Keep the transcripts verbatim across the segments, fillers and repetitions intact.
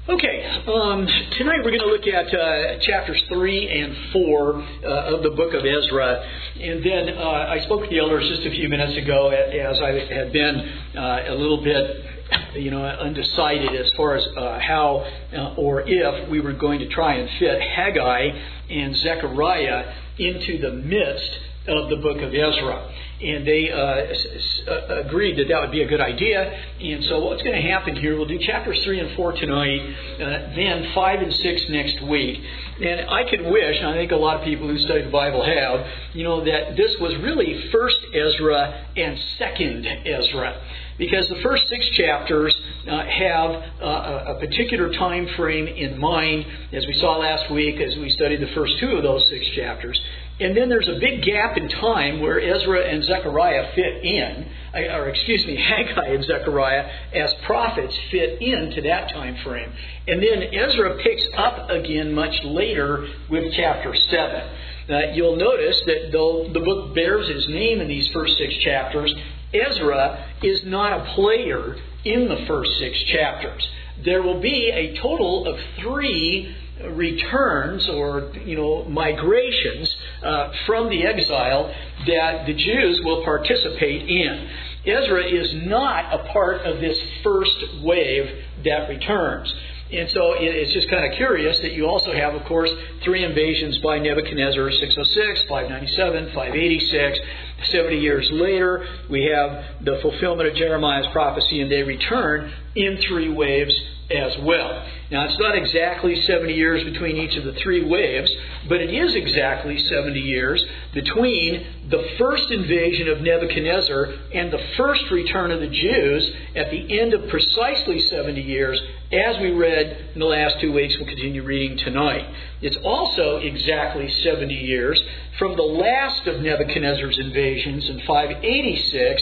Okay, um, tonight we're going to look at uh, chapters three and four uh, of the book of Ezra. And then uh, I spoke with the elders just a few minutes ago as I had been uh, a little bit, you know, undecided as far as uh, how uh, or if we were going to try and fit Haggai and Zechariah into the midst of the book of Ezra. And they uh, s- uh, agreed that that would be a good idea. And so what's going to happen here, we'll do chapters three and four tonight, uh, then five and six next week. And I could wish, and I think a lot of people who study the Bible have, you know, that this was really first Ezra and second Ezra. Because the first six chapters uh, have uh, a particular time frame in mind, as we saw last week as we studied the first two of those six chapters. And then there's a big gap in time where Ezra and Zechariah fit in, or excuse me, Haggai and Zechariah as prophets fit into that time frame. And then Ezra picks up again much later with chapter seven. Uh, you'll notice that though the book bears his name in these first six chapters, Ezra is not a player in the first six chapters. There will be a total of three returns or, you know, migrations uh, from the exile that the Jews will participate in. Ezra is not a part of this first wave that returns. And so it's just kind of curious that you also have, of course, three invasions by Nebuchadnezzar, six oh six, five ninety-seven, five eighty-six. seventy years later, we have the fulfillment of Jeremiah's prophecy, and they return in three waves as well. Now, it's not exactly seventy years between each of the three waves, but it is exactly seventy years between the first invasion of Nebuchadnezzar and the first return of the Jews at the end of precisely seventy years, as we read in the last two weeks. We'll continue reading tonight. It's also exactly seventy years from the last of Nebuchadnezzar's invasions in five eighty-six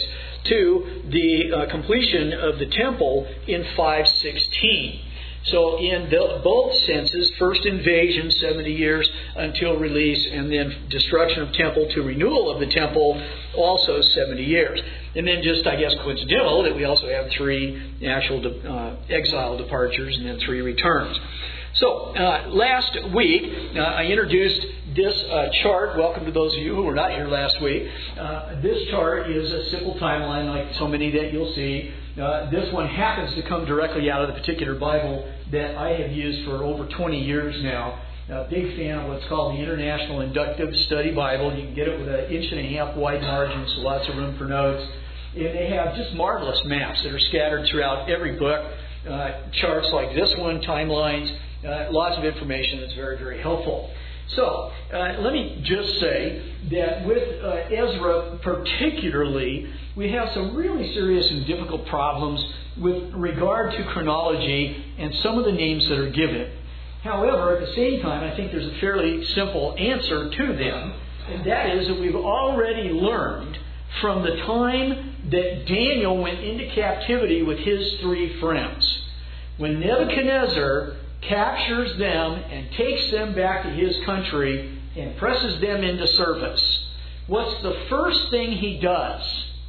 to the uh, completion of the temple in five sixteen. So in the, both senses, first invasion, seventy years until release, and then destruction of temple to renewal of the temple, also seventy years. And then just, I guess, coincidental that we also have three actual de- uh, exile departures and then three returns. So, uh, last week, uh, I introduced this uh, chart. Welcome to those of you who were not here last week. Uh, this chart is a simple timeline like so many that you'll see. Uh, this one happens to come directly out of the particular Bible that I have used for over twenty years now. A big fan of what's called the International Inductive Study Bible. You can get it with an inch and a half wide margin, so lots of room for notes. And they have just marvelous maps that are scattered throughout every book. Uh, charts like this one, timelines, uh, lots of information that's very, very helpful. So, uh, let me just say that with uh, Ezra particularly, we have some really serious and difficult problems with regard to chronology and some of the names that are given. However, at the same time, I think there's a fairly simple answer to them, and that is that we've already learned from the time that Daniel went into captivity with his three friends. When Nebuchadnezzar captures them and takes them back to his country and presses them into service, what's the first thing he does?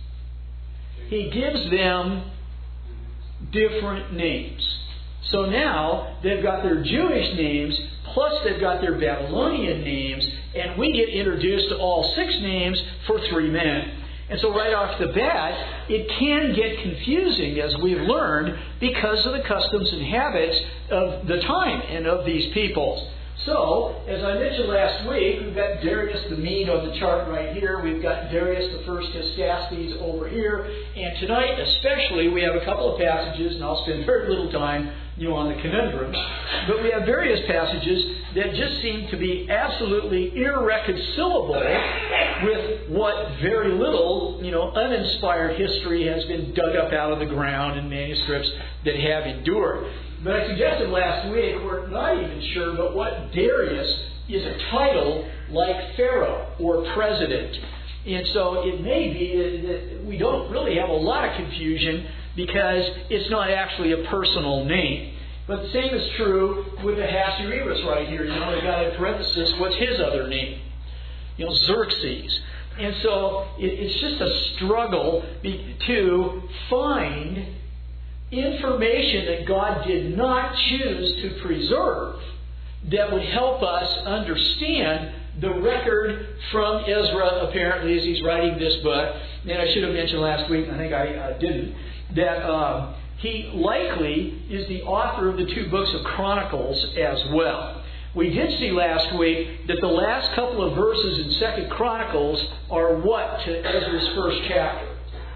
He gives them different names. So now they've got their Jewish names, plus they've got their Babylonian names, and we get introduced to all six names for three men. And so right off the bat, it can get confusing, as we've learned, because of the customs and habits of the time and of these peoples. So, as I mentioned last week, we've got Darius the Mede on the chart right here. We've got Darius the First Hystaspes over here. And tonight especially, we have a couple of passages, and I'll spend very little time you know, on the conundrums. But we have various passages that just seem to be absolutely irreconcilable with what very little, you know, uninspired history has been dug up out of the ground in manuscripts that have endured. But I suggested last week, we're not even sure, but what Darius is a title like Pharaoh or President. And so it may be that we don't really have a lot of confusion because it's not actually a personal name. But the same is true with Ahasuerus right here. You know, they've got in parenthesis, what's his other name? You know, Xerxes. And so it, it's just a struggle be, to find information that God did not choose to preserve that would help us understand the record from Ezra, apparently, as he's writing this book. And I should have mentioned last week, I think I uh, didn't, that um, he likely is the author of the two books of Chronicles as well. We did see last week that the last couple of verses in Second Chronicles are what to Ezra's first chapter?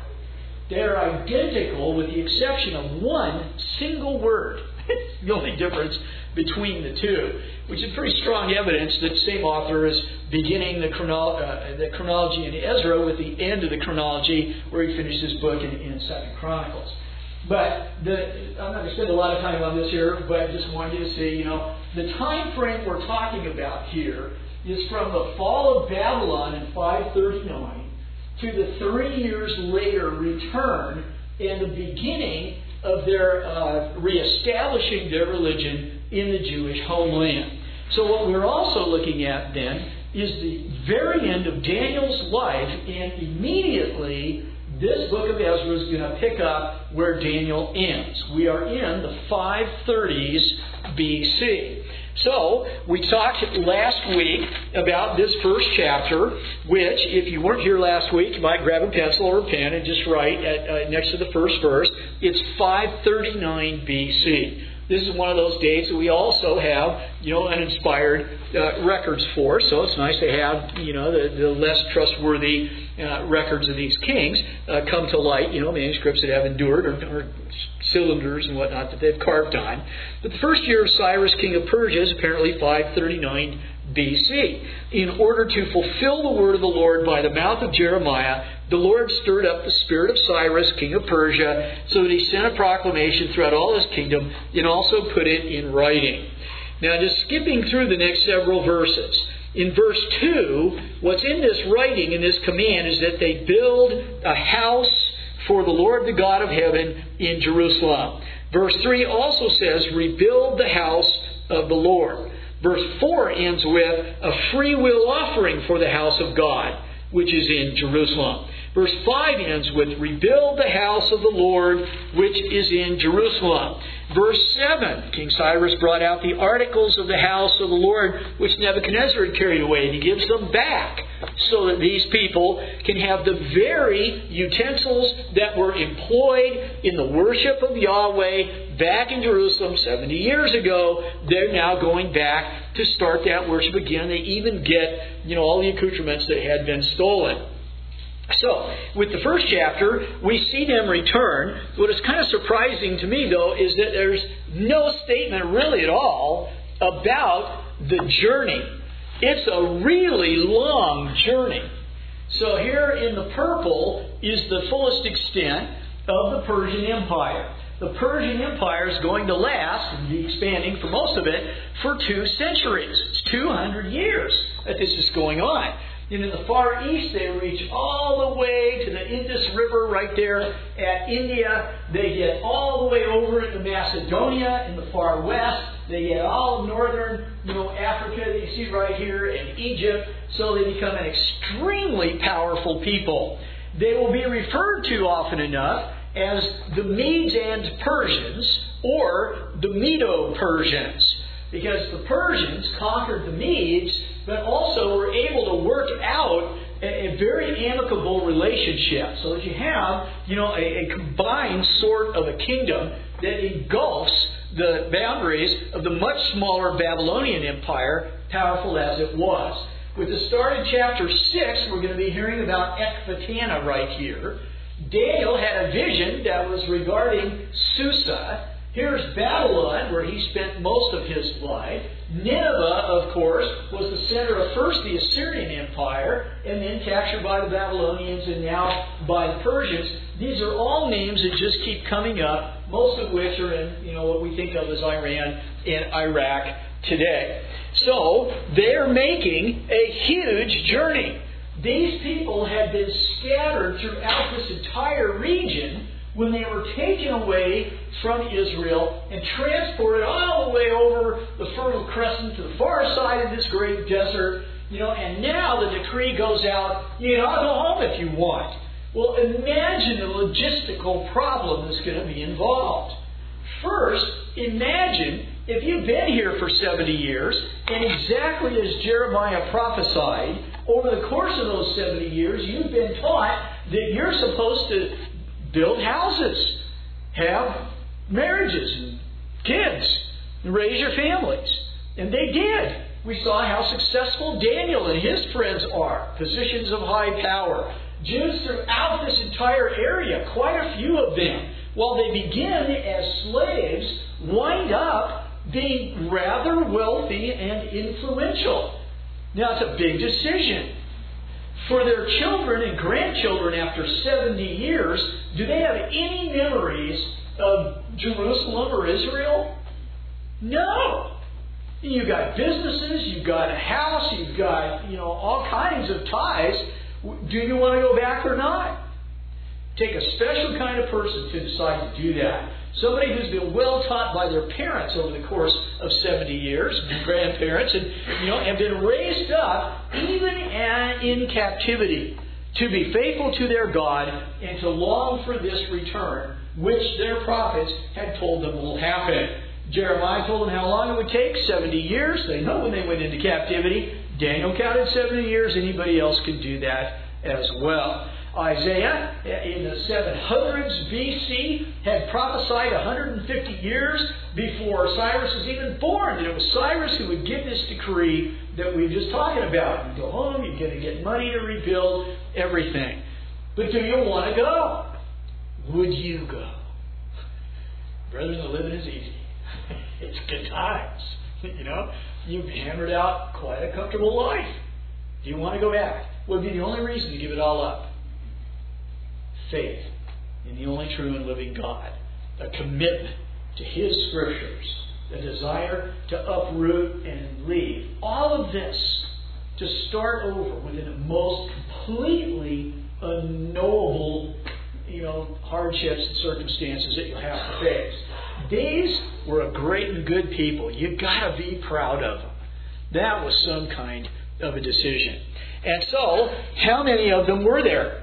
They're identical with the exception of one single word. It's the only difference between the two, which is pretty strong evidence that the same author is beginning the, chrono- uh, the chronology in Ezra with the end of the chronology where he finished his book in, in Second Chronicles. But the, I'm not going to spend a lot of time on this here, but I just wanted you to see, you know, the time frame we're talking about here is from the fall of Babylon in five thirty-nine to the three years later return and the beginning of their uh, reestablishing their religion in the Jewish homeland. So what we're also looking at then is the very end of Daniel's life, and immediately this book of Ezra is going to pick up where Daniel ends. We are in the five thirties B C. So, we talked last week about this first chapter, which, if you weren't here last week, you might grab a pencil or a pen and just write at, uh, next to the first verse. It's five thirty-nine B C. This is one of those dates that we also have, you know, uninspired uh, records for. So it's nice to have, you know, the, the less trustworthy uh, records of these kings uh, come to light. You know, manuscripts that have endured or, or cylinders and whatnot that they've carved on. But the first year of Cyrus, king of Persia, is apparently five thirty-nine B C. In order to fulfill the word of the Lord by the mouth of Jeremiah, the Lord stirred up the spirit of Cyrus, king of Persia, so that he sent a proclamation throughout all his kingdom and also put it in writing. Now, just skipping through the next several verses. In verse two, what's in this writing, in this command, is that they build a house for the Lord, the God of heaven, in Jerusalem. Verse three also says, rebuild the house of the Lord. Verse four ends with a free will offering for the house of God, which is in Jerusalem. Verse five ends with, rebuild the house of the Lord, which is in Jerusalem. Verse seven, King Cyrus brought out the articles of the house of the Lord, which Nebuchadnezzar had carried away, and he gives them back, so that these people can have the very utensils that were employed in the worship of Yahweh back in Jerusalem seventy years ago. They're now going back to start that worship again. They even get, you know, all the accoutrements that had been stolen. So, with the first chapter, we see them return. What is kind of surprising to me, though, is that there's no statement really at all about the journey. It's a really long journey. So here in the purple is the fullest extent of the Persian Empire. The Persian Empire is going to last, and be expanding for most of it, for two centuries. It's two hundred years that this is going on. And in the far east, they reach all the way to the Indus River right there at India. They get all the way over into Macedonia in the far west. They get all of northern, you know, Africa that you see right here, and Egypt. So they become an extremely powerful people. They will be referred to often enough as the Medes and Persians, or the Medo-Persians. Because the Persians conquered the Medes, but also were able to work out a, a very amicable relationship. So that you have, you know, a, a combined sort of a kingdom that engulfs the boundaries of the much smaller Babylonian Empire, powerful as it was. With the start of chapter six, we're going to be hearing about Ecbatana right here. Daniel had a vision that was regarding Susa. Here's Babylon, where he spent most of his life. Nineveh, of course, was the center of first the Assyrian Empire, and then captured by the Babylonians, and now by the Persians. These are all names that just keep coming up, most of which are in, you know, what we think of as Iran and Iraq today. So, they're making a huge journey. These people had been scattered throughout this entire region when they were taken away from Israel and transported all the way over the Fertile Crescent to the far side of this great desert. You know, and now the decree goes out, you know, go home if you want. Well, imagine the logistical problem that's going to be involved. First, imagine if you've been here for seventy years, and exactly as Jeremiah prophesied, over the course of those seventy years, you've been taught that you're supposed to build houses, have marriages and kids, and raise your families. And they did. We saw how successful Daniel and his friends are, positions of high power. Jews throughout this entire area, quite a few of them, while they begin as slaves, wind up being rather wealthy and influential. Now, it's a big decision. For their children and grandchildren after seventy years, do they have any memories of Jerusalem or Israel? No. You've got businesses, you've got a house, you've got, you know, all kinds of ties. Do you want to go back or not? Take a special kind of person to decide to do that. Somebody who's been well taught by their parents over the course of seventy years, grandparents, and you know, have been raised up even in captivity to be faithful to their God and to long for this return, which their prophets had told them will happen. Jeremiah told them how long it would take, seventy years. They know when they went into captivity. Daniel counted seventy years. Anybody else could do that as well. Isaiah, in the seven hundreds B C, had prophesied one hundred fifty years before Cyrus was even born. And it was Cyrus who would give this decree that we were just talking about. You go home, you're going to get money to rebuild everything. But do you want to go? Would you go? Brethren, the living is easy. It's good times. You know, you've hammered out quite a comfortable life. Do you want to go back? Would be the only reason to give it all up. Faith in the only true and living God. A commitment to His Scriptures. A desire to uproot and leave. All of this to start over within the most completely unknowable, you know, hardships and circumstances that you'll have to face. These were a great and good people. You've got to be proud of them. That was some kind of a decision. And so, how many of them were there?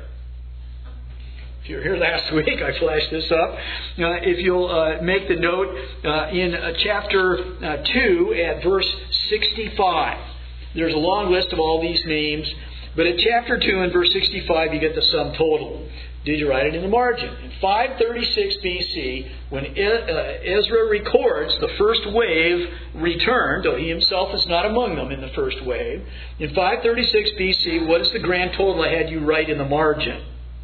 If you were here last week, I flashed this up. Uh, if you'll uh, make the note uh, in uh, chapter uh, two at verse sixty-five. There's a long list of all these names. But at chapter two and verse sixty-five, you get the sum total. Did you write it in the margin? In five thirty-six B C, when Ezra records the first wave returned, though he himself is not among them in the first wave, in five thirty-six B C, what is the grand total I had you write in the margin?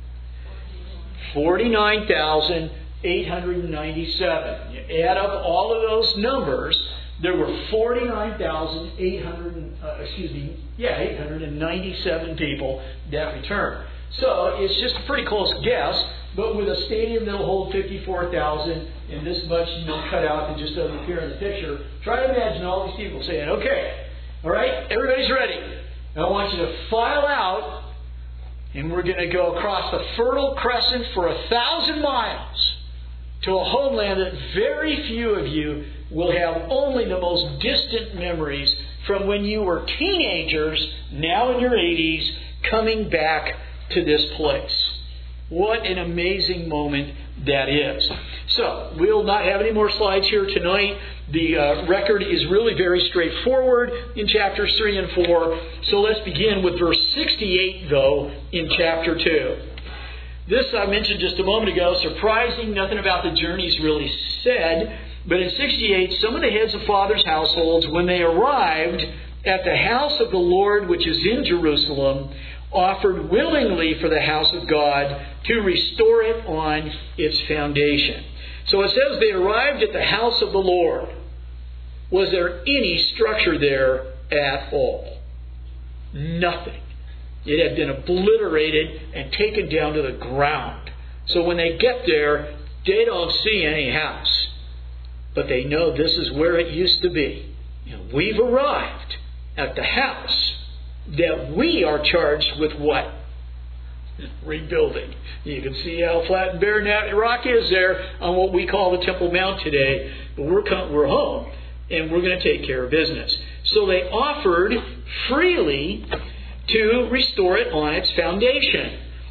forty-nine thousand eight hundred ninety-seven. You add up all of those numbers, there were forty-nine thousand eight hundred, uh, excuse me, yeah, eight hundred ninety-seven people that returned. So it's just a pretty close guess, but with a stadium that'll hold fifty-four thousand and this much, you know, cut out that just doesn't appear in the picture, try to imagine all these people saying, okay, all right, everybody's ready. I want you to file out, and we're going to go across the Fertile Crescent for a thousand miles to a homeland that very few of you will have only the most distant memories from when you were teenagers, now in your eighties, coming back to this place. What an amazing moment that is. So, we'll not have any more slides here tonight. The uh, record is really very straightforward in chapters three and four. So let's begin with verse sixty-eight, though, in chapter two. This I mentioned just a moment ago. Surprising, nothing about the journey is really said. But in sixty-eight, some of the heads of fathers' households, when they arrived at the house of the Lord, which is in Jerusalem, offered willingly for the house of God to restore it on its foundation. So it says they arrived at the house of the Lord. Was there any structure there at all? Nothing. It had been obliterated and taken down to the ground. So when they get there, they don't see any house. But they know this is where it used to be. And we've arrived at the house that we are charged with what? Rebuilding. You can see how flat and bare that rock is there on what we call the Temple Mount today. But we're come, we're home, and we're going to take care of business. So they offered freely to restore it on its foundation.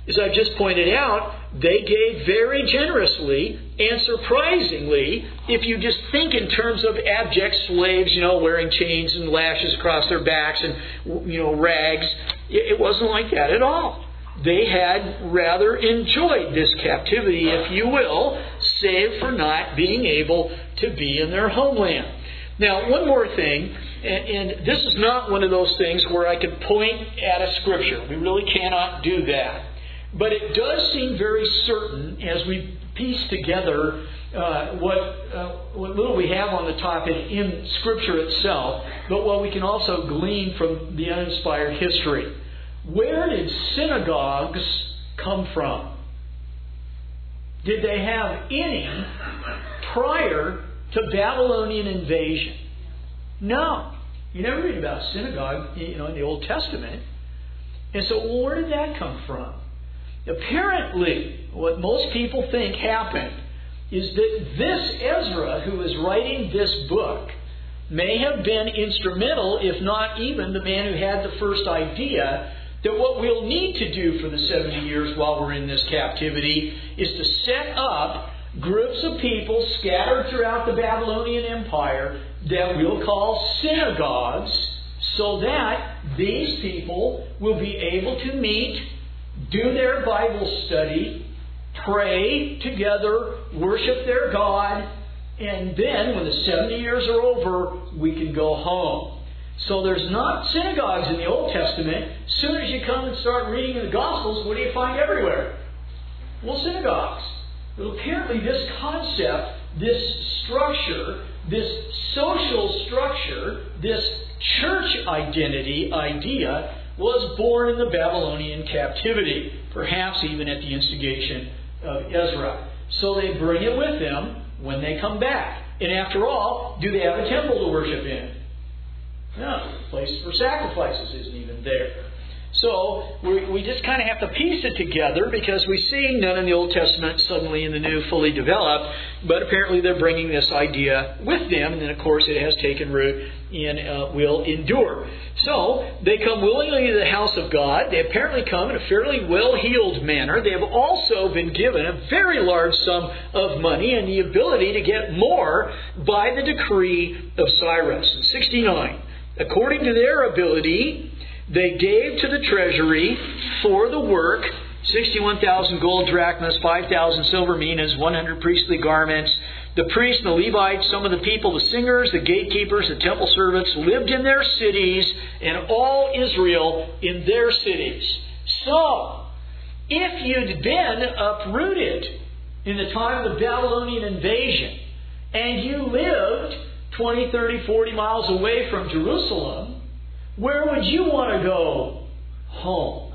as I've just pointed out, they gave very generously, and surprisingly, if you just think in terms of abject slaves, you know, wearing chains and lashes across their backs and, you know, rags, it wasn't like that at all. They had rather enjoyed this captivity, if you will, save for not being able to be in their homeland. Now, one more thing, and, and this is not one of those things where I can point at a scripture. We really cannot do that. But it does seem very certain as we piece together uh, what, uh, what little we have on the topic in Scripture itself, but what we can also glean from the uninspired history. Where did synagogues come from? Did they have any prior to Babylonian invasion? No. You never read about a synagogue, you know, in the Old Testament. And so, well, where did that come from? Apparently, what most people think happened is that this Ezra, who is writing this book, may have been instrumental, if not even the man who had the first idea, that what we'll need to do for the seventy years while we're in this captivity is to set up groups of people scattered throughout the Babylonian Empire that we'll call synagogues, so that these people will be able to meet, do their Bible study, pray together, worship their God, and then when the seventy years are over, we can go home. So there's not synagogues in the Old Testament. As soon as you come and start reading the Gospels, what do you find everywhere? Well, synagogues. But apparently this concept, this structure, this social structure, this church identity idea was born in the Babylonian captivity, perhaps even at the instigation of Ezra. So they bring it with them when they come back. And after all, do they have a temple to worship in? No, the place for sacrifices isn't even there. So we, we just kind of have to piece it together because we see none in the Old Testament, suddenly in the New fully developed, but apparently they're bringing this idea with them, and then of course it has taken root and uh, will endure. So they come willingly to the house of God. They apparently come in a fairly well-heeled manner. They have also been given a very large sum of money and the ability to get more by the decree of Cyrus. In sixty-nine, according to their ability, they gave to the treasury for the work sixty-one thousand gold drachmas, five thousand silver minas, one hundred priestly garments. The priests, the Levites, some of the people, the singers, the gatekeepers, the temple servants lived in their cities, and all Israel in their cities. So, if you'd been uprooted in the time of the Babylonian invasion, and you lived twenty, thirty, forty miles away from Jerusalem, where would you want to go? Home.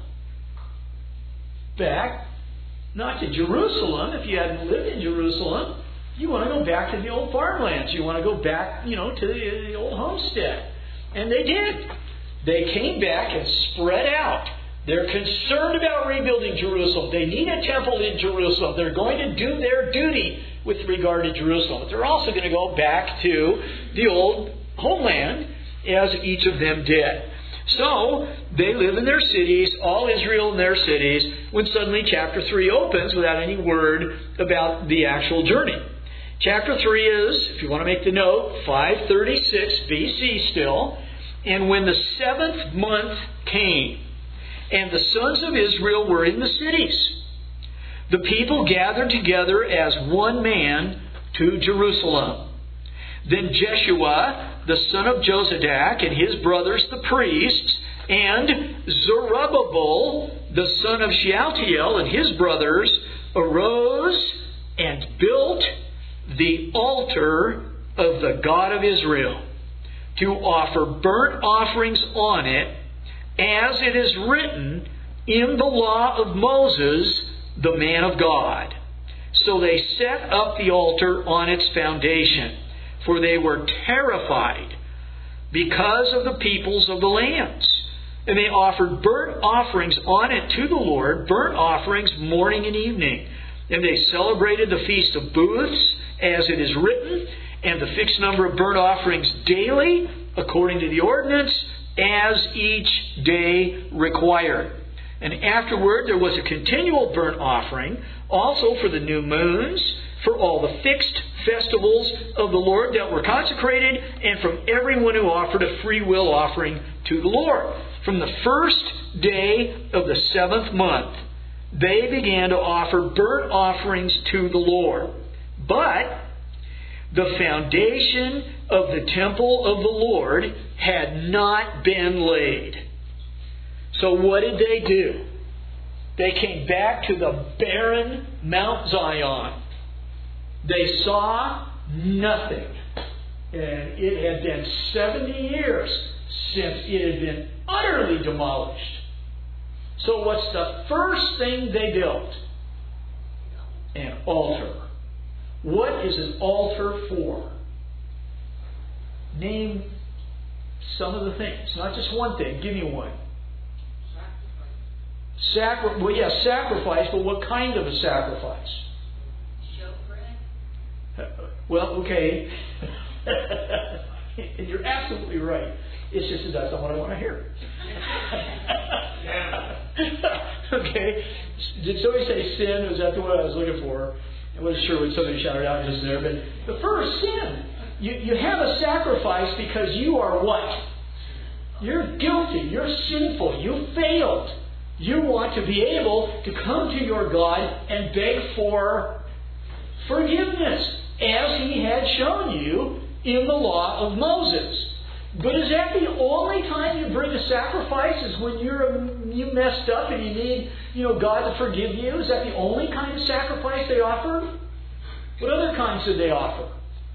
Back, not to Jerusalem. If you hadn't lived in Jerusalem, you want to go back to the old farmlands. You want to go back, you know, to the, the old homestead. And they did. They came back and spread out. They're concerned about rebuilding Jerusalem. They need a temple in Jerusalem. They're going to do their duty with regard to Jerusalem. But they're also going to go back to the old homeland, as each of them did. So, they live in their cities, all Israel in their cities, when suddenly chapter three opens without any word about the actual journey. Chapter three is, if you want to make the note, five thirty-six B C still. And when the seventh month came, and the sons of Israel were in the cities, the people gathered together as one man to Jerusalem. Then Jeshua, the son of Jozadak, and his brothers the priests, and Zerubbabel, the son of Shealtiel, and his brothers, arose and built the altar of the God of Israel, to offer burnt offerings on it, as it is written in the law of Moses, the man of God. So they set up the altar on its foundation, for they were terrified because of the peoples of the lands. And they offered burnt offerings on it to the Lord, burnt offerings morning and evening. And they celebrated the Feast of Booths, as it is written, and the fixed number of burnt offerings daily, according to the ordinance, as each day required. And afterward there was a continual burnt offering, also for the new moons, for all the fixed festivals of the Lord that were consecrated, and from everyone who offered a free will offering to the Lord. From the first day of the seventh month, they began to offer burnt offerings to the Lord. But the foundation of the temple of the Lord had not been laid. So what did they do? They came back to the barren Mount Zion. They saw nothing. And it had been seventy years since it had been utterly demolished. So what's the first thing they built? An altar. What is an altar for? Name some of the things. Not just one thing. Give me one. Sacri- well, yes, sacrifice, but what kind of a sacrifice? Showbread. Well, okay. And you're absolutely right. It's just that's not what I want to hear. Okay. Did somebody say sin? Was that the one I was looking for? I wasn't sure what somebody shouted out just there. But the first sin. You, you have a sacrifice because you are what? You're guilty. You're sinful. You failed. You want to be able to come to your God and beg for forgiveness, as He had shown you in the law of Moses. But is that the only time you bring a sacrifice? Is when you're you messed up and you need you know God to forgive you? Is that the only kind of sacrifice they offered? What other kinds did they offer?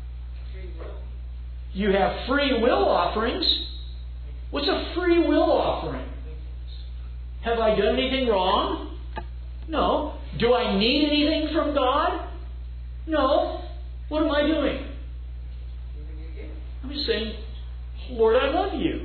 You have free will offerings. What's a free will offering? Have I done anything wrong? No. Do I need anything from God? No. What am I doing? I'm just saying, Lord, I love you.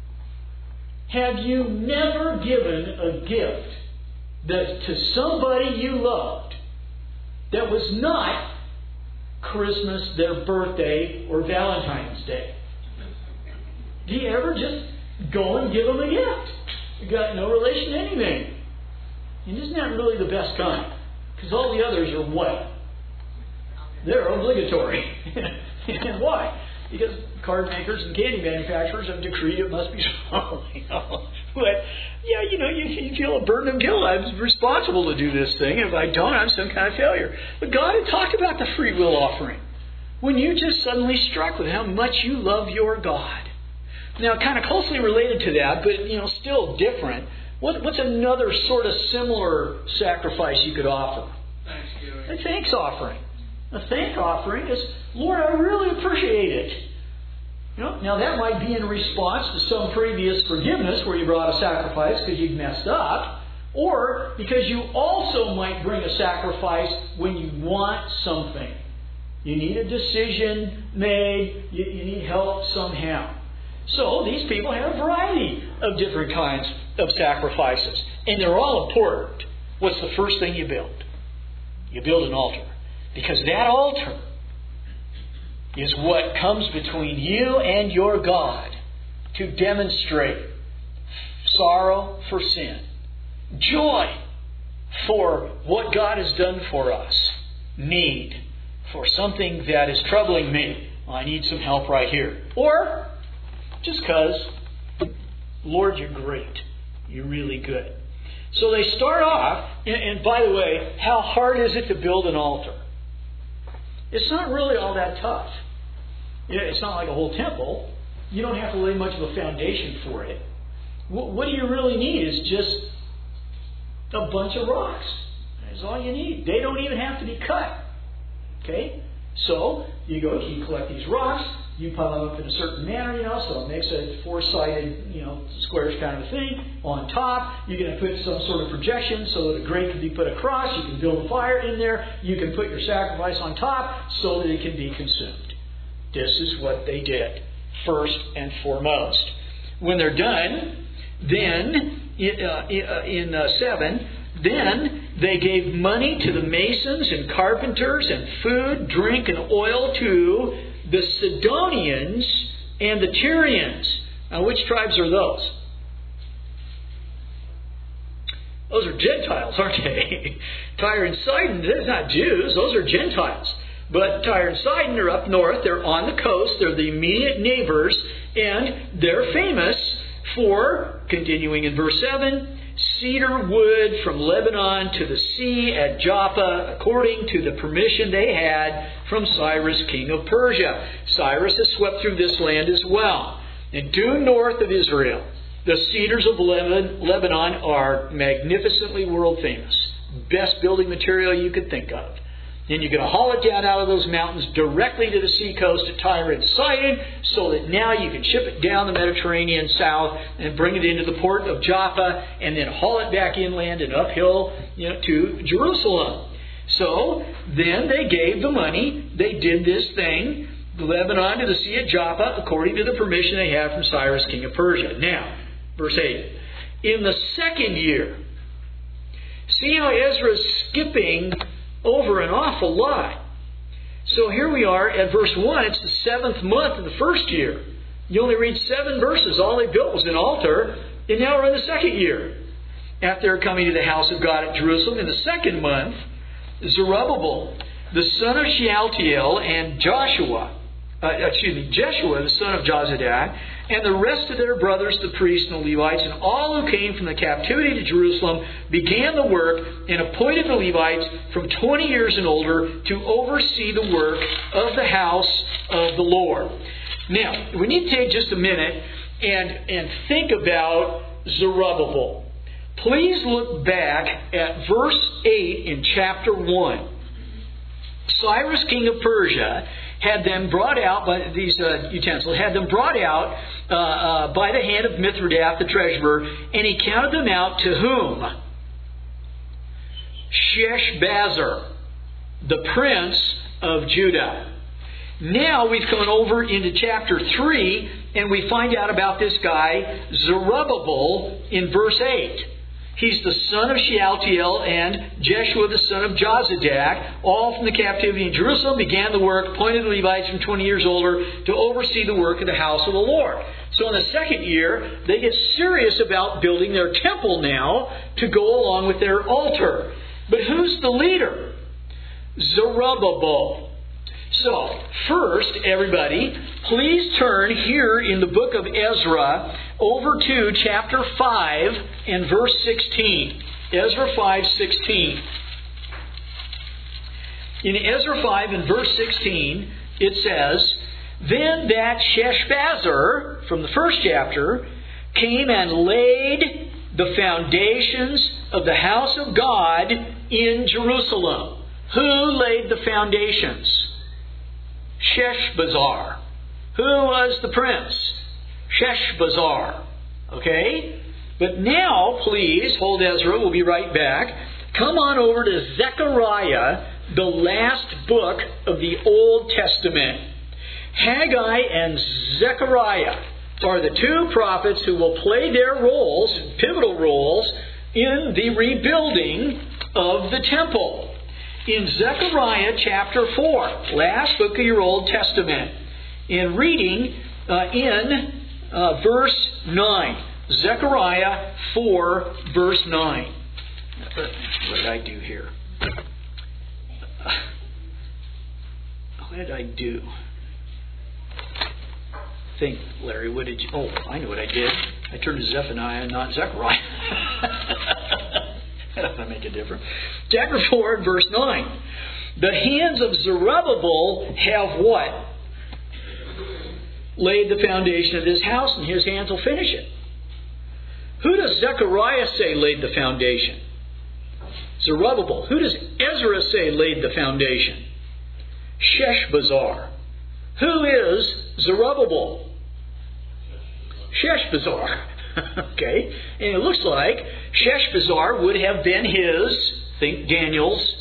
Have you never given a gift that to somebody you loved that was not Christmas, their birthday, or Valentine's Day? Do you ever just go and give them a gift? You got no relation to anything. And isn't that really the best kind? Because all the others are what? They're obligatory. And why? Because card makers and candy manufacturers have decreed it must be so. You know? But, yeah, you know, you, you feel a burden of guilt. I'm responsible to do this thing. If I don't, I'm some kind of failure. But God had talked about the free will offering. When you just suddenly struck with how much you love your God. Now, kind of closely related to that, but, you know, still different. What, what's another sort of similar sacrifice you could offer? Thanksgiving. A thanks offering. A thank offering is, Lord, I really appreciate it. You know, now that might be in response to some previous forgiveness where you brought a sacrifice because you'd messed up, or because you also might bring a sacrifice when you want something. You need a decision made. You, you need help somehow. So these people have a variety of different kinds of sacrifices. And they're all important. What's the first thing you build? You build an altar. Because that altar is what comes between you and your God to demonstrate sorrow for sin, joy for what God has done for us, need for something that is troubling me. I need some help right here. Or just because, Lord, you're great. You're really good. So they start off, and, and by the way, how hard is it to build an altar? It's not really all that tough. It's not like a whole temple. You don't have to lay much of a foundation for it. What do you really need is just a bunch of rocks. That's all you need. They don't even have to be cut. Okay? So, you go, you collect these rocks, you pile them up in a certain manner, you know, so it makes a four-sided, you know, squarish kind of thing. On top, you're going to put some sort of projection so that a grate can be put across. You can build a fire in there. You can put your sacrifice on top so that it can be consumed. This is what they did, first and foremost. When they're done, then, in uh, seven, then they gave money to the masons and carpenters and food, drink, and oil to the Sidonians and the Tyrians. Now, which tribes are those? Those are Gentiles, aren't they? Tyre and Sidon, they're not Jews. Those are Gentiles. But Tyre and Sidon are up north. They're on the coast. They're the immediate neighbors. And they're famous for, continuing in verse seven, cedar wood from Lebanon to the sea at Joppa, according to the permission they had from Cyrus, king of Persia. Cyrus has swept through this land as well. And due north of Israel, the cedars of Lebanon are magnificently world famous. Best building material you could think of. And you're going to haul it down out of those mountains directly to the seacoast at Tyre and Sidon, so that now you can ship it down the Mediterranean south and bring it into the port of Joppa, and then haul it back inland and uphill, you know, to Jerusalem. So then they gave the money. They did this thing, Lebanon to the sea at Joppa, according to the permission they had from Cyrus, king of Persia. Now, verse eight. In the second year, see how Ezra is skipping over an awful lot. So here we are at verse one. It's the seventh month of the first year. You only read seven verses. All they built was an altar. And now we're in the second year. After their coming to the house of God at Jerusalem in the second month, Zerubbabel, the son of Shealtiel, and Joshua, uh, excuse me, Jeshua, the son of Jozadak, and the rest of their brothers, the priests and the Levites, and all who came from the captivity to Jerusalem, began the work and appointed the Levites from twenty years and older to oversee the work of the house of the Lord. Now, we need to take just a minute and, and think about Zerubbabel. Please look back at verse eight in chapter one. Cyrus, king of Persia, had them brought out by these uh, utensils, had them brought out uh, uh, by the hand of Mithridath, the treasurer, and he counted them out to whom? Sheshbazzar, the prince of Judah. Now we've come over into chapter three, and we find out about this guy, Zerubbabel, in verse eight. He's the son of Shealtiel and Jeshua the son of Jozadak, all from the captivity in Jerusalem, began the work, appointed the Levites from twenty years older to oversee the work of the house of the Lord. So in the second year, they get serious about building their temple now to go along with their altar. But who's the leader? Zerubbabel. So, first, everybody, please turn here in the book of Ezra over to chapter five and verse sixteen. Ezra five sixteen. In Ezra five and verse sixteen, it says, Then that Sheshbazzar, from the first chapter, came and laid the foundations of the house of God in Jerusalem. Who laid the foundations? Sheshbazzar. Who was the prince? Sheshbazzar. Okay? But now, please, hold Ezra, we'll be right back. Come on over to Zechariah, the last book of the Old Testament. Haggai and Zechariah are the two prophets who will play their roles, pivotal roles, in the rebuilding of the temple. In Zechariah chapter four, last book of your Old Testament, in reading uh, in uh, verse nine. Zechariah four, verse nine. What did I do here? What did I do? Think, Larry, what did you... Oh, I know what I did. I turned to Zephaniah, not Zechariah. That doesn't make a difference. Chapter four, verse nine. The hands of Zerubbabel have what? Laid the foundation of this house, and his hands will finish it. Who does Zechariah say laid the foundation? Zerubbabel. Who does Ezra say laid the foundation? Sheshbazzar. Who is Zerubbabel? Sheshbazzar. Okay? And it looks like Sheshbazzar would have been his, think Daniel's,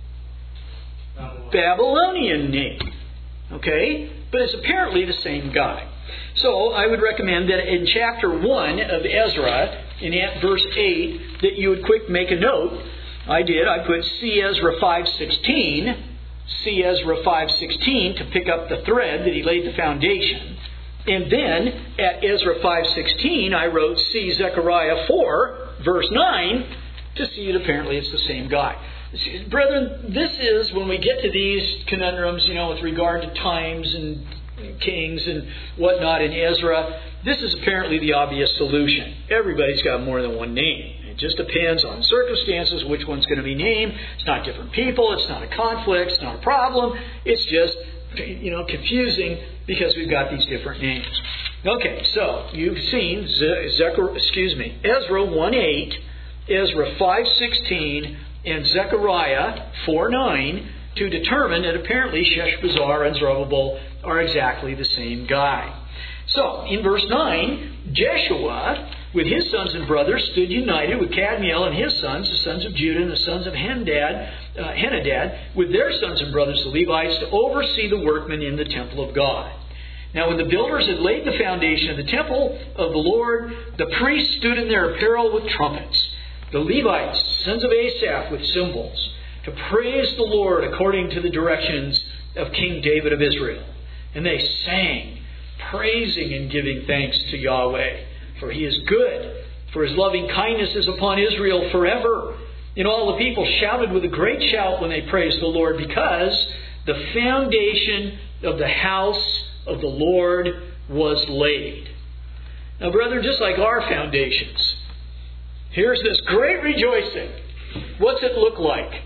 Babylonian name. Okay? But it's apparently the same guy. So I would recommend that in chapter one of Ezra, in verse eight, that you would quick make a note. I did. I put see Ezra five sixteen. See Ezra five sixteen to pick up the thread that he laid the foundation. And then at Ezra five sixteen, I wrote see Zechariah four, verse nine, to see that apparently it's the same guy. See, brethren, this is when we get to these conundrums, you know, with regard to times and kings and whatnot in Ezra, this is apparently the obvious solution. Everybody's got more than one name. It just depends on circumstances which one's going to be named. It's not different people. It's not a conflict. It's not a problem. It's just, you know, confusing because we've got these different names. Okay, so you've seen Ze- Zechariah, excuse me, Ezra one eight, Ezra five sixteen, and Zechariah four nine to determine that apparently Sheshbazzar and Zerubbabel are exactly the same guy. So, in verse nine, Jeshua, with his sons and brothers, stood united with Kadmiel and his sons, the sons of Judah, and the sons of Henadad, uh, Henadad, with their sons and brothers, the Levites, to oversee the workmen in the temple of God. Now, when the builders had laid the foundation of the temple of the Lord, the priests stood in their apparel with trumpets, the Levites, sons of Asaph, with cymbals, to praise the Lord according to the directions of King David of Israel. And they sang, praising and giving thanks to Yahweh. For He is good, for His loving kindness is upon Israel forever. And all the people shouted with a great shout when they praised the Lord, because the foundation of the house of the Lord was laid. Now, brethren, just like our foundations, here's this great rejoicing. What's it look like?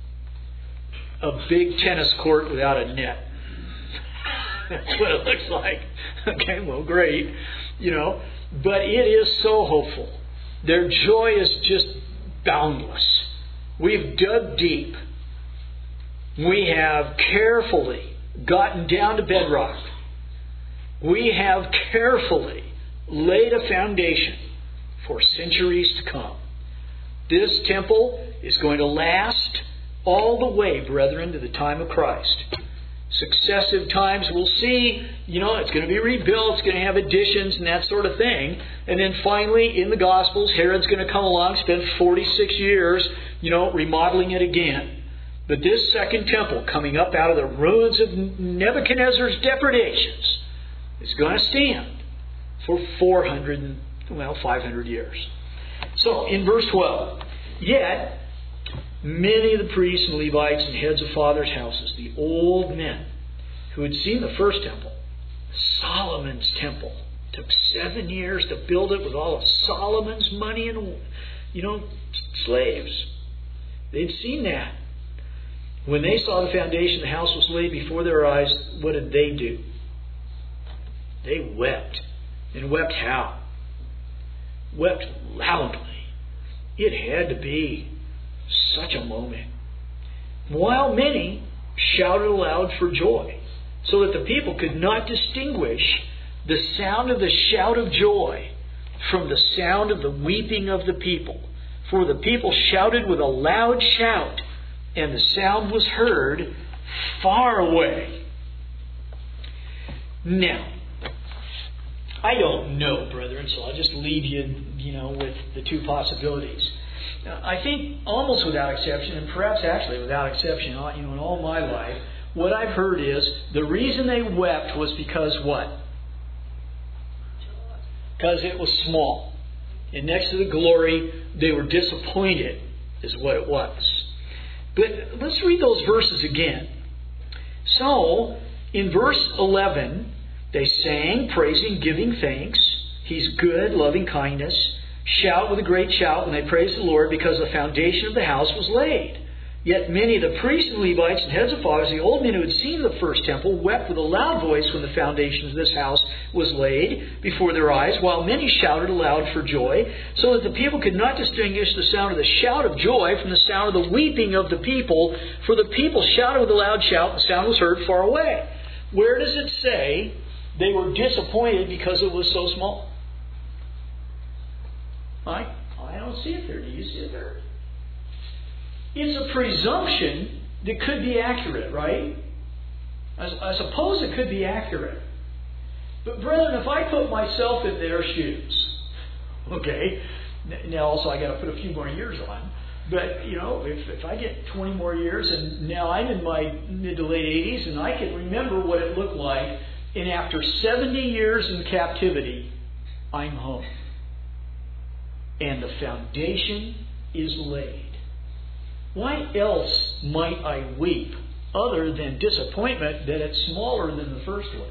A big tennis court without a net. That's what it looks like. Okay, well, great. You know, but it is so hopeful. Their joy is just boundless. We've dug deep. We have carefully gotten down to bedrock. We have carefully laid a foundation for centuries to come. This temple is going to last all the way, brethren, to the time of Christ. Successive times we'll see, you know, it's going to be rebuilt, it's going to have additions and that sort of thing. And then finally, in the Gospels, Herod's going to come along, spend forty-six years, you know, remodeling it again. But this second temple, coming up out of the ruins of Nebuchadnezzar's depredations, is going to stand for four hundred, well, five hundred years. So, in verse twelve, yet many of the priests and Levites and heads of fathers' houses, the old men who had seen the first temple, Solomon's temple, took seven years to build it with all of Solomon's money and, you know, slaves. They'd seen that. When they saw the foundation, the house was laid before their eyes, what did they do? They wept. And wept how? Wept loudly. It had to be such a moment. While many shouted aloud for joy, so that the people could not distinguish the sound of the shout of joy from the sound of the weeping of the people. For the people shouted with a loud shout, and the sound was heard far away. Now, I don't know, brethren, so I'll just leave you, you know, with the two possibilities. I think almost without exception, and perhaps actually without exception, you know, in all my life, what I've heard is the reason they wept was because what? Because it was small. And next to the glory, they were disappointed, is what it was. But let's read those verses again. So, in verse eleven, they sang, praising, giving thanks. He's good, loving kindness. Shout with a great shout when they praise the Lord, because the foundation of the house was laid. Yet many of the priests and Levites and heads of fathers, the old men who had seen the first temple, wept with a loud voice when the foundation of this house was laid before their eyes, while many shouted aloud for joy, so that the people could not distinguish the sound of the shout of joy from the sound of the weeping of the people. For the people shouted with a loud shout, and the sound was heard far away. Where does it say they were disappointed because it was so small? I, I don't see it there. Do you see it there? It's a presumption that could be accurate, right? I, I suppose it could be accurate. But brethren, if I put myself in their shoes, okay, now also I got to put a few more years on, but you know, if, if I get twenty more years and now I'm in my mid to late eighties and I can remember what it looked like, and after seventy years in captivity, I'm home. And the foundation is laid. Why else might I weep other than disappointment that it's smaller than the first one?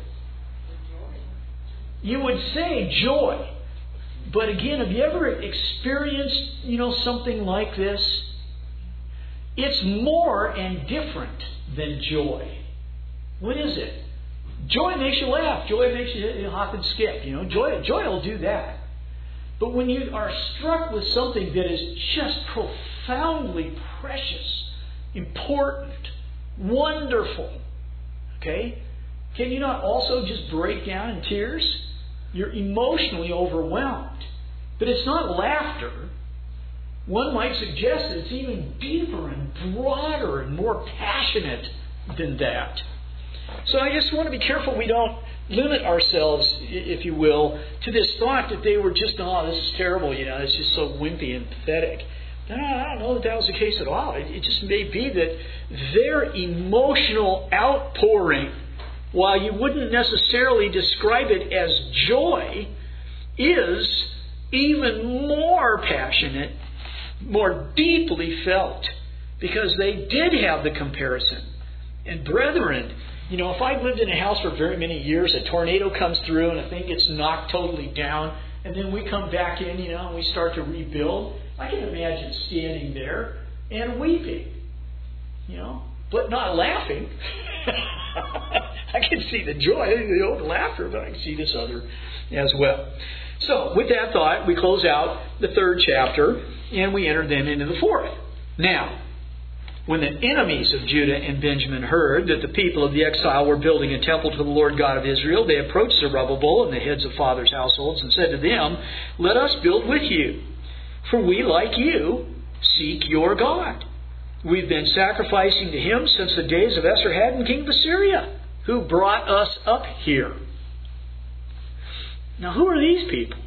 You would say joy. But again, have you ever experienced, you know, something like this? It's more and different than joy. What is it? Joy makes you laugh. Joy makes you hop and skip. You know, joy, joy will do that. But when you are struck with something that is just profoundly precious, important, wonderful, okay, can you not also just break down in tears? You're emotionally overwhelmed. But it's not laughter. One might suggest that it's even deeper and broader and more passionate than that. So I just want to be careful we don't limit ourselves, if you will, to this thought that they were just, oh, this is terrible, you know, it's just so wimpy and pathetic. No, I don't know that that was the case at all. It just may be that their emotional outpouring, while you wouldn't necessarily describe it as joy, is even more passionate, more deeply felt, because they did have the comparison. And brethren, you know, if I've lived in a house for very many years, a tornado comes through and a thing gets knocked totally down, and then we come back in, you know, and we start to rebuild, I can imagine standing there and weeping, you know, but not laughing. I can see the joy, the old laughter, but I can see this other as well. So, with that thought, we close out the third chapter, and we enter then into the fourth. Now, when the enemies of Judah and Benjamin heard that the people of the exile were building a temple to the Lord God of Israel, they approached Zerubbabel and the heads of fathers' households and said to them, "Let us build with you, for we, like you, seek your God. We've been sacrificing to him since the days of Esarhaddon, king of Assyria, who brought us up here." Now, who are these people?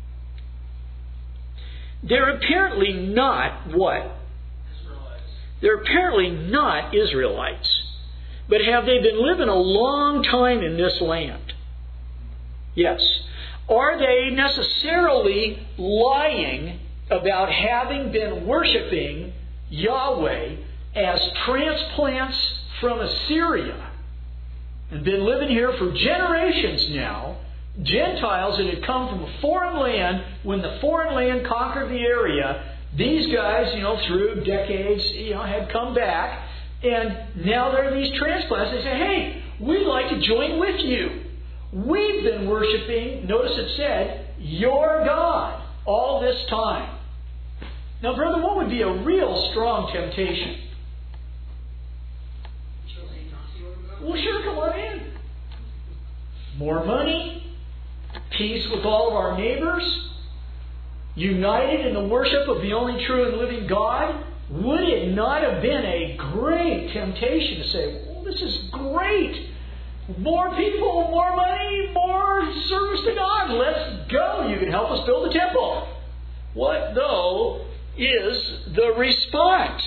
They're apparently not what? They're apparently not Israelites. But have they been living a long time in this land? Yes. Are they necessarily lying about having been worshiping Yahweh as transplants from Assyria and been living here for generations now? Gentiles that had come from a foreign land, when the foreign land conquered the area, these guys, you know, through decades, you know, had come back, and now there are these transplants. They say, "Hey, we'd like to join with you. We've been worshiping," notice it said, "your God all this time." Now, brother, what would be a real strong temptation? Well, sure, come on in. More money, peace with all of our neighbors, united in the worship of the only true and living God. Would it not have been a great temptation to say, "Well, this is great. More people, more money, more service to God. Let's go. You can help us build the temple." What, though, is the response?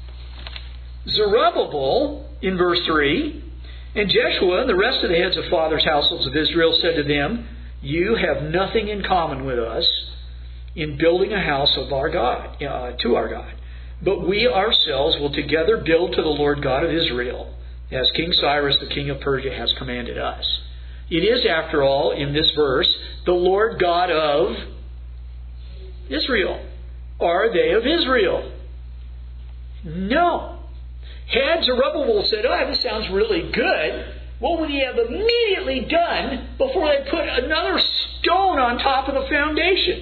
Zerubbabel, in verse three, and Jeshua and the rest of the heads of fathers' households of Israel said to them, "You have nothing in common with us in building a house of our God, uh, to our God. But we ourselves will together build to the Lord God of Israel, as King Cyrus, the king of Persia, has commanded us." It is, after all, in this verse, the Lord God of Israel. Are they of Israel? No. Had Zerubbabel said, "Oh, this sounds really good," what would he have immediately done before they put another stone on top of the foundation?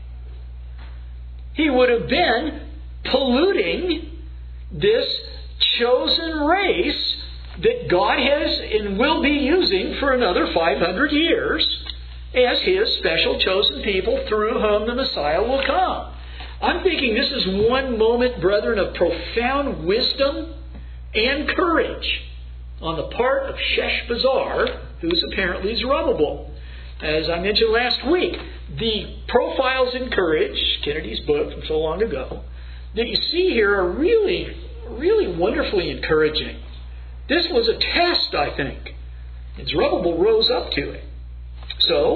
He would have been polluting this chosen race that God has and will be using for another five hundred years as His special chosen people through whom the Messiah will come. I'm thinking this is one moment, brethren, of profound wisdom and courage on the part of Sheshbazzar, who's apparently Zerubbabel. As I mentioned last week, the profiles in courage, Kennedy's book from so long ago, that you see here are really, really wonderfully encouraging. This was a test, I think, and Zerubbabel rose up to it. So,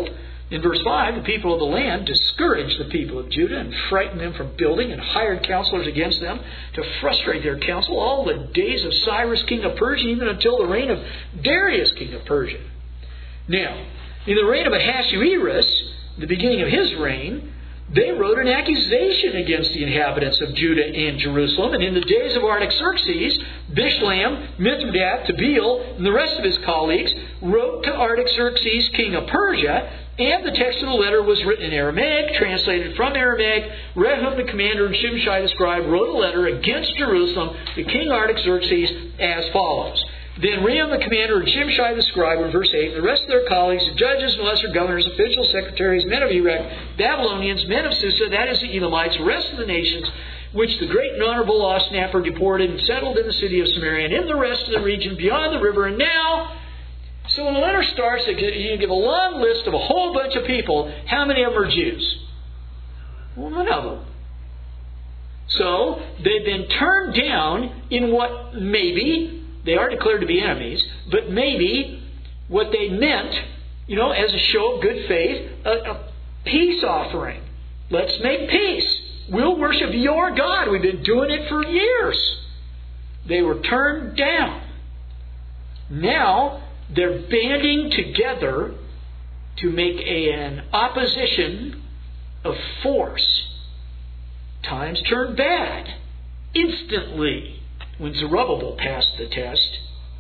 In verse five, the people of the land discouraged the people of Judah and frightened them from building and hired counselors against them to frustrate their counsel all the days of Cyrus, king of Persia, even until the reign of Darius, king of Persia. Now, in the reign of Ahasuerus, the beginning of his reign, they wrote an accusation against the inhabitants of Judah and Jerusalem. And in the days of Artaxerxes, Bishlam, Mithridath, Tabeel, and the rest of his colleagues wrote to Artaxerxes, king of Persia, and the text of the letter was written in Aramaic, translated from Aramaic. Rehum the commander and Shimshai the scribe wrote a letter against Jerusalem to King Artaxerxes as follows. Then Rehum the commander and Shimshai the scribe, in verse eight, and the rest of their colleagues, the judges and lesser governors, officials, secretaries, men of Erech, Babylonians, men of Susa, that is the Elamites, the rest of the nations, which the great and honorable Osnappar deported and settled in the city of Samaria and in the rest of the region beyond the river. And now, so when the letter starts, you give a long list of a whole bunch of people. How many of them are Jews? Well, none of them. So they've been turned down in what maybe, they are declared to be enemies, but maybe what they meant, you know, as a show of good faith, a, a peace offering. Let's make peace. We'll worship your God. We've been doing it for years. They were turned down. Now they're banding together to make a, an opposition of force. Times turn bad instantly when Zerubbabel passed the test.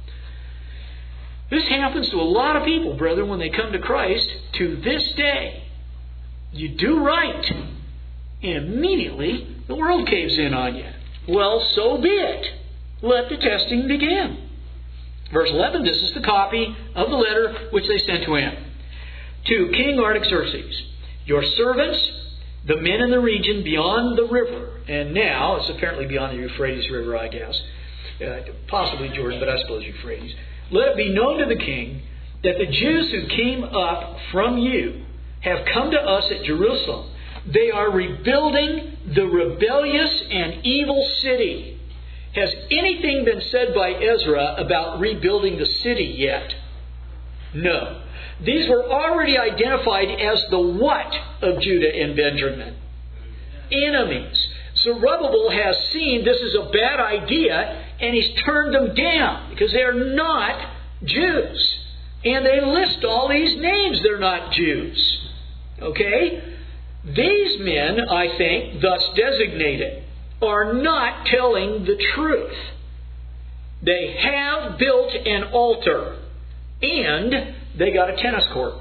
This happens to a lot of people, brethren, when they come to Christ to this day. You do right, and immediately the world caves in on you. Well, so be it. Let the testing begin. Verse eleven, this is the copy of the letter which they sent to him. To King Artaxerxes, your servants, the men in the region beyond the river, and now it's apparently beyond the Euphrates River, I guess, uh, possibly Jordan, but I suppose Euphrates. Let it be known to the king that the Jews who came up from you have come to us at Jerusalem. They are rebuilding the rebellious and evil city. Has anything been said by Ezra about rebuilding the city yet? No. These were already identified as the what of Judah and Benjamin? Enemies. Zerubbabel has seen this is a bad idea, and he's turned them down because they are not Jews. And they list all these names. They're not Jews. Okay? These men, I think, thus designated, are not telling the truth. They have built an altar, and they got a tennis court.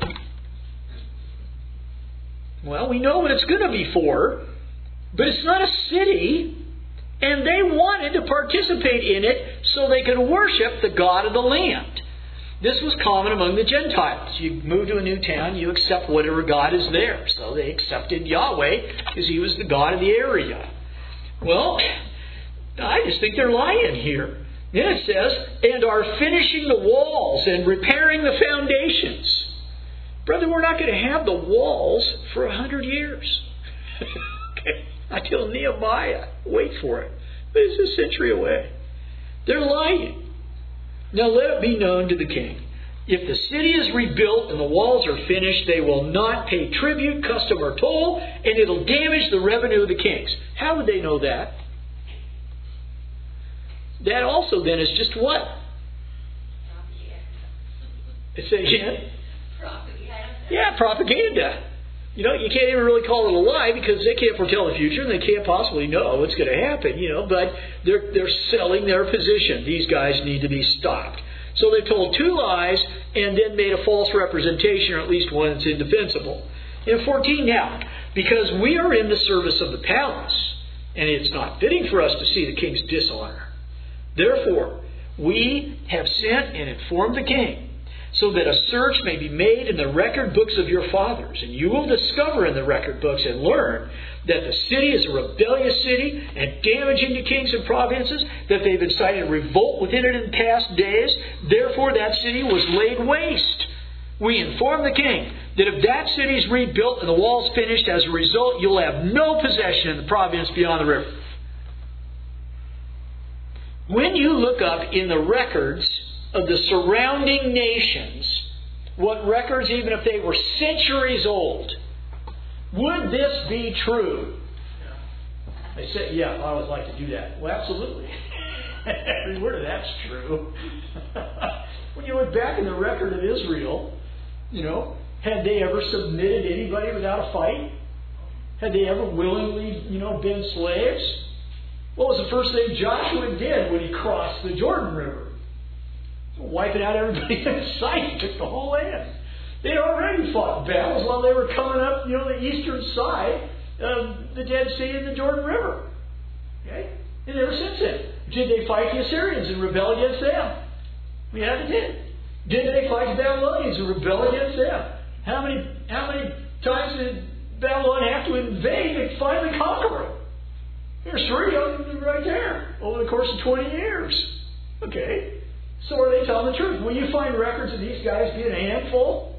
Well, we know what it's going to be for, but it's not a city, and they wanted to participate in it so they could worship the God of the land. This was common among the Gentiles. You move to a new town, you accept whatever God is there. So they accepted Yahweh because He was the God of the area. Well, I just think they're lying here. Then it says, and are finishing the walls and repairing the foundations. Brother, we're not going to have the walls for a hundred years. Okay. Until Nehemiah. Wait for it. But it's a century away. They're lying. Now let it be known to the king. If the city is rebuilt and the walls are finished, they will not pay tribute, custom, or toll, and it'll damage the revenue of the kings. How would they know that? That also then is just what? Propaganda. Say again? Propaganda. Yeah, propaganda. You know, you can't even really call it a lie because they can't foretell the future and they can't possibly know what's going to happen, you know, but they're they're selling their position. These guys need to be stopped. So they told two lies and then made a false representation, or at least one that's indefensible. In fourteen now, because we are in the service of the palace, and it's not fitting for us to see the king's dishonor. Therefore, we have sent and informed the king, so that a search may be made in the record books of your fathers. And you will discover in the record books and learn that the city is a rebellious city and damaging to kings and provinces, that they've incited revolt within it in past days. Therefore, that city was laid waste. We inform the king that if that city is rebuilt and the walls finished, as a result, you'll have no possession in the province beyond the river. When you look up in the records of the surrounding nations what records, even if they were centuries old, would this be true? They said, yeah, I would like to do that. Well, absolutely. Every word of that's true. When you look back in the record of Israel, you know, had they ever submitted anybody without a fight? Had they ever willingly, you know, been slaves? What was the first thing Joshua did when he crossed the Jordan River? Wiping out everybody in sight, took the whole land. They'd already fought battles while they were coming up, you know, the eastern side of the Dead Sea and the Jordan River. Okay? And ever since then, did they fight the Assyrians and rebel against them? Yeah, they did. Did they fight the Babylonians and rebel against them? How many how many times did Babylon have to invade and finally conquer them? There's three of them right there over the course of twenty years. Okay. So are they telling the truth? Will you find records of these guys being a handful?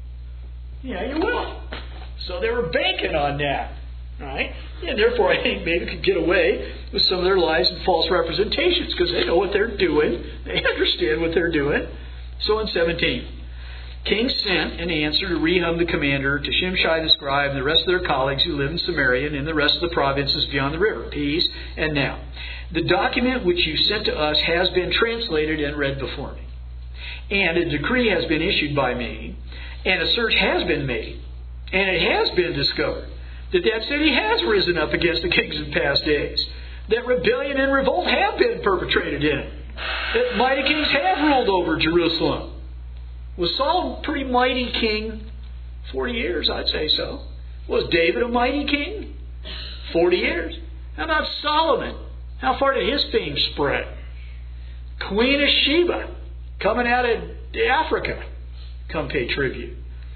Yeah, you will. So they were banking on that. Right? And therefore I think maybe could get away with some of their lies and false representations because they know what they're doing. They understand what they're doing. So in seventeen, King sent an answer to Rehum the commander, to Shimshai the scribe, and the rest of their colleagues who live in Samaria and in the rest of the provinces beyond the river. Peace. And now, the document which you sent to us has been translated and read before me. And a decree has been issued by me, and a search has been made, and it has been discovered that that city has risen up against the kings of past days, that rebellion and revolt have been perpetrated in it, that mighty kings have ruled over Jerusalem. Was Saul a pretty mighty king? Forty years, I'd say so. Was David a mighty king? Forty years. How about Solomon? How far did his fame spread? Queen of Sheba, coming out of Africa, come pay tribute.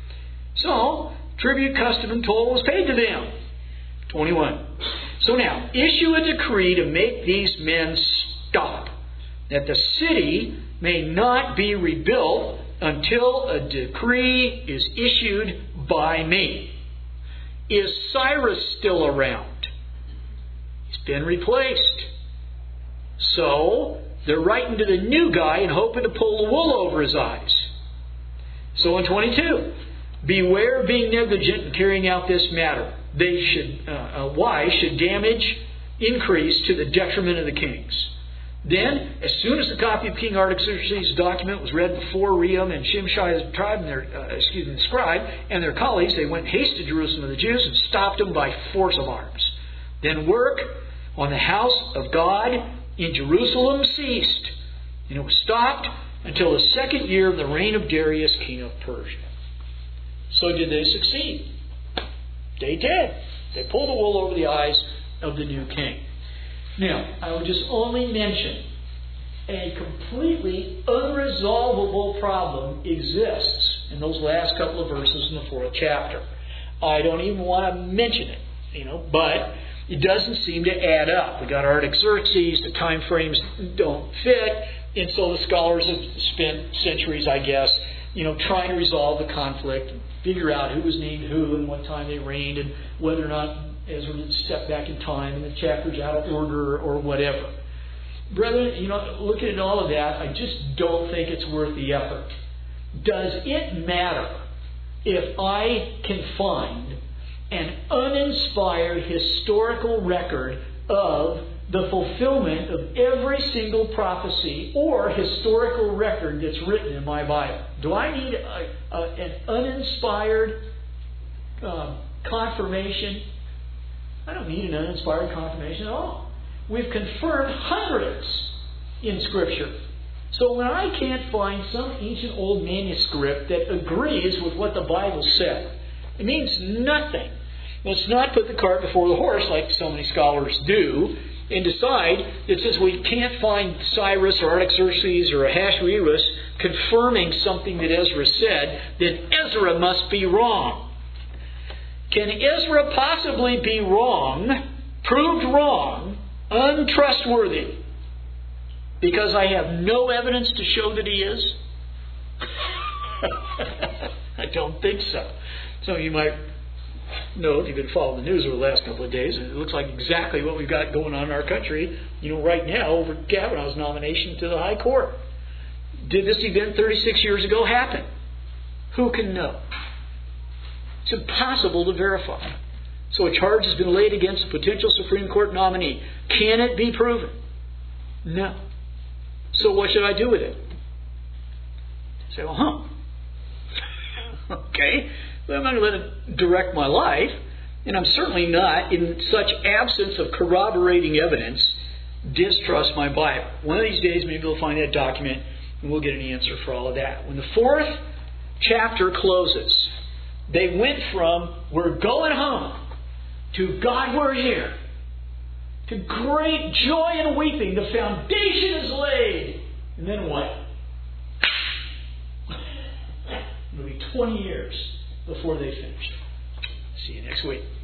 So, tribute, custom, and toll was paid to them. twenty-one. So now, issue a decree to make these men stop, that the city may not be rebuilt until a decree is issued by me. Is Cyrus still around? He's been replaced. So, they're writing to the new guy and hoping to pull the wool over his eyes. So in twenty-two, beware of being negligent in carrying out this matter. They should, uh, uh, why should damage increase to the detriment of the kings? Then, as soon as the copy of King Artaxerxes' document was read before Rehum and Shimshai's tribe and their, uh, excuse me, the scribe and their colleagues, they went haste to Jerusalem of the Jews and stopped them by force of arms. Then work on the house of God in Jerusalem ceased, and it was stopped until the second year of the reign of Darius, king of Persia. So did they succeed? They did. They pulled the wool over the eyes of the new king. Now, I will just only mention a completely unresolvable problem exists in those last couple of verses in the fourth chapter. I don't even want to mention it, you know, but it doesn't seem to add up. We got Artaxerxes, the time frames don't fit, and so the scholars have spent centuries, I guess, you know, trying to resolve the conflict and figure out who was named who and what time they reigned and whether or not Ezra did step back in time and the chapter's out of order or whatever. Brethren, you know, looking at all of that, I just don't think it's worth the effort. Does it matter if I can find an uninspired historical record of the fulfillment of every single prophecy or historical record that's written in my Bible? Do I need a, a, an uninspired uh, confirmation? I don't need an uninspired confirmation at all. We've confirmed hundreds in Scripture. So when I can't find some ancient old manuscript that agrees with what the Bible said, it means nothing. Let's not put the cart before the horse like so many scholars do and decide that since we can't find Cyrus or Artaxerxes or Ahasuerus confirming something that Ezra said, then Ezra must be wrong. Can Ezra possibly be wrong, proved wrong, untrustworthy, because I have no evidence to show that he is? I don't think so. So you might know, if you've been following the news over the last couple of days, it looks like exactly what we've got going on in our country, you know, right now over Kavanaugh's nomination to the High Court. Did this event thirty-six years ago happen? Who can know? It's impossible to verify. So a charge has been laid against a potential Supreme Court nominee. Can it be proven? No. So what should I do with it? Say, well, huh. Okay. Well, I'm not going to let it direct my life. And I'm certainly not, in such absence of corroborating evidence, distrust my Bible. One of these days, maybe we'll find that document and we'll get an answer for all of that. When the fourth chapter closes, they went from, we're going home, to God, we're here, to great joy and weeping. The foundation is laid. And then what? It'll be twenty years before they finished. See you next week.